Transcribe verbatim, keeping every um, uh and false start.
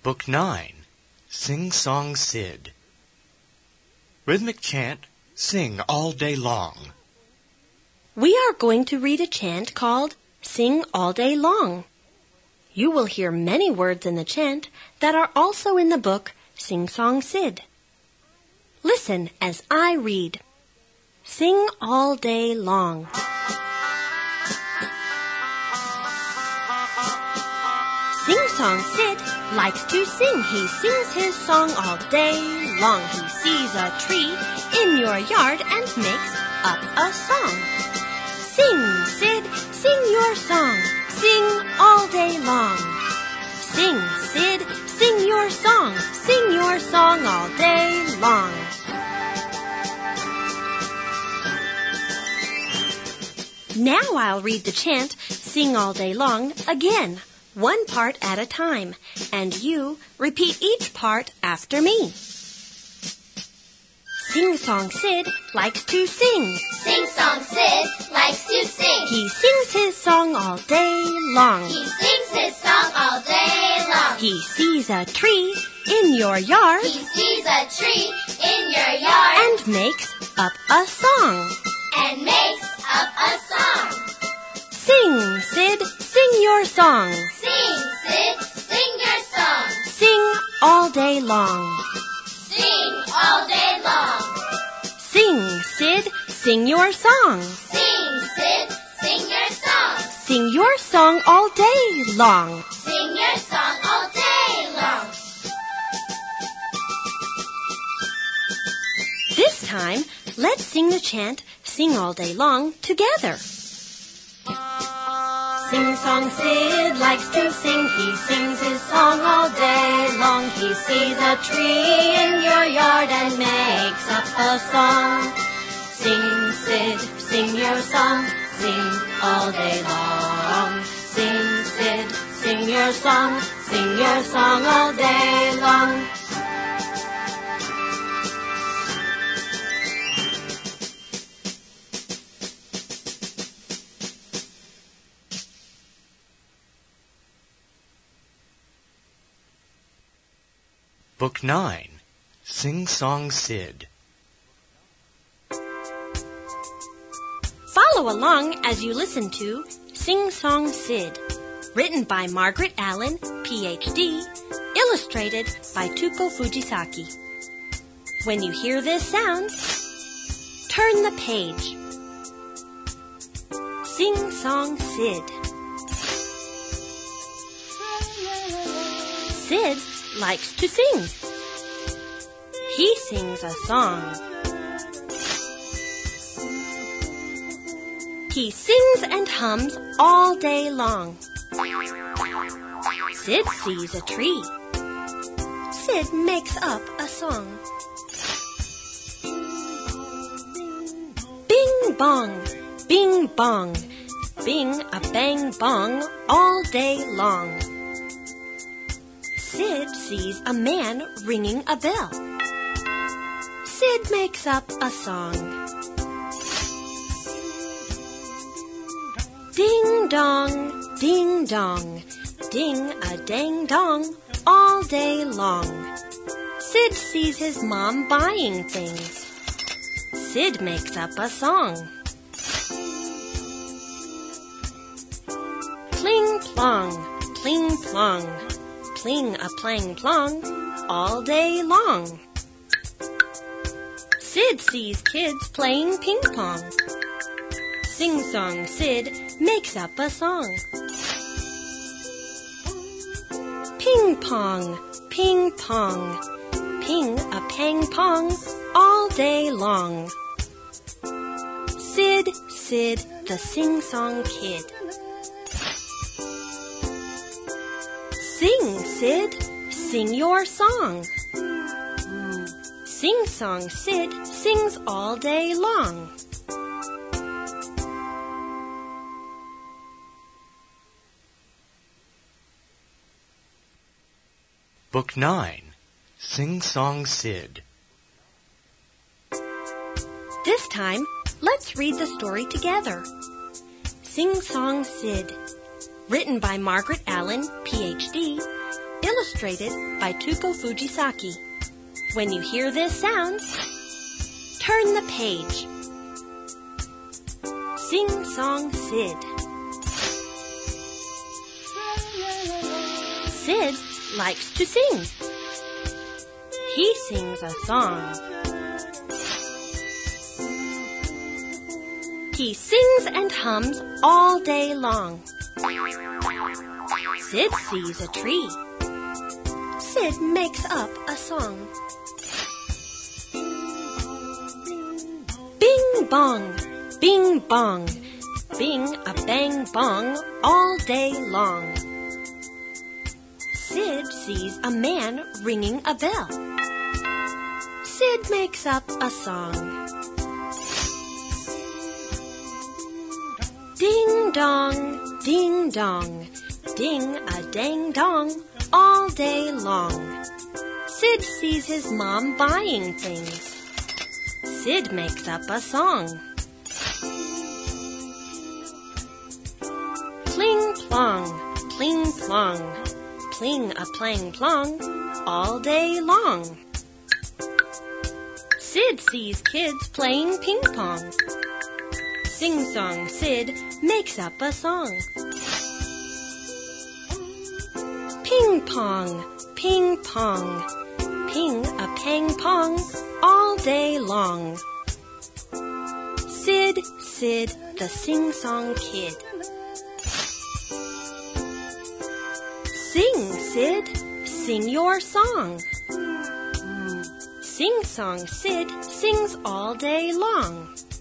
Book nine, Sing Song Sid. Rhythmic chant, sing all day long. We are going to read a chant called Sing All Day Long. You will hear many words in the chant that are also in the book Sing Song Sid. Listen as I read. Sing all day long. Sing Song Sid likes to sing. He sings his song all day long. He sees a tree in your yard and makes up a song. Sing, Sid, sing your song. Sing all day long. Sing, Sid, sing your song. Sing your song all day long. Now I'll read the chant, Sing All Day Long, again, one part at a time, and you repeat each part after me. Sing Song Sid likes to sing. Sing Song Sid likes to sing. He sings his song all day long. He sings his song all day long. He sees a tree in your yard. He sees a tree in your yard. And makes up a song. And makes up a song. Sing, Sid, sing your song. Sing, Sid, sing your song. Sing all day long. Sing all day long. Sing, Sid, sing your song. Sing, Sid, sing your song. Sing your song all day long. Sing your song all day long. This time, let's sing the chant, Sing All Day Long, together. Sing Song Sid likes to sing. He sings his song all day long. He sees a tree in your yard and makes up a song. Sing, Sid, sing your song. Sing all day long. Sing, Sid, sing your song. Sing your song all day long. Book nine, Sing Song Sid. Follow along as you listen to Sing Song Sid, written by Margaret Allen, P H D, illustrated by Tuko Fujisaki. When you hear this sound, turn the page. Sing Song Sid. Sid likes to sing. He sings a song. He sings and hums all day long. Sid sees a tree. Sid makes up a song. Bing bong, bing bong, bing a bang bong all day long. Sid sees a man ringing a bell. Sid makes up a song. Ding dong, ding dong, ding a dang dong all day long. Sid sees his mom buying things. Sid makes up a song. Pling plong, pling plong, pling a plang plong all day long. Sid sees kids playing ping pong. Sing Song Sid makes up a song. Ping pong, ping pong, ping a pang pong all day long. Sid, Sid, the sing-song kid. Sing, Sid, sing your song. Sing Song Sid sings all day long. Book nine, Sing Song Sid. This time, let's read the story together. Sing Song Sid, written by Margaret Allen, P H D, illustrated by Tuko Fujisaki. When you hear this sound, turn the page. Sing Song Sid. Sid likes to sing. He sings a song. He sings and hums all day long. Sid sees a tree. Sid makes up a song. Bing bong, bing bong, bing a bang bong all day long. Sid sees a man ringing a bell. Sid makes up a song. Ding dong, ding dong, ding a dang dong all day long. Sid sees his mom buying things. Sid makes up a song. Pling plong, pling plong, pling a plang plong all day long. Sid sees kids playing ping pong. Sing Song Sid makes up a song. Ping pong, ping pong, ping a pang pong all day long. Sid, Sid, the sing-song kid. Sing, Sid, sing your song. Sing Song Sid sings all day long.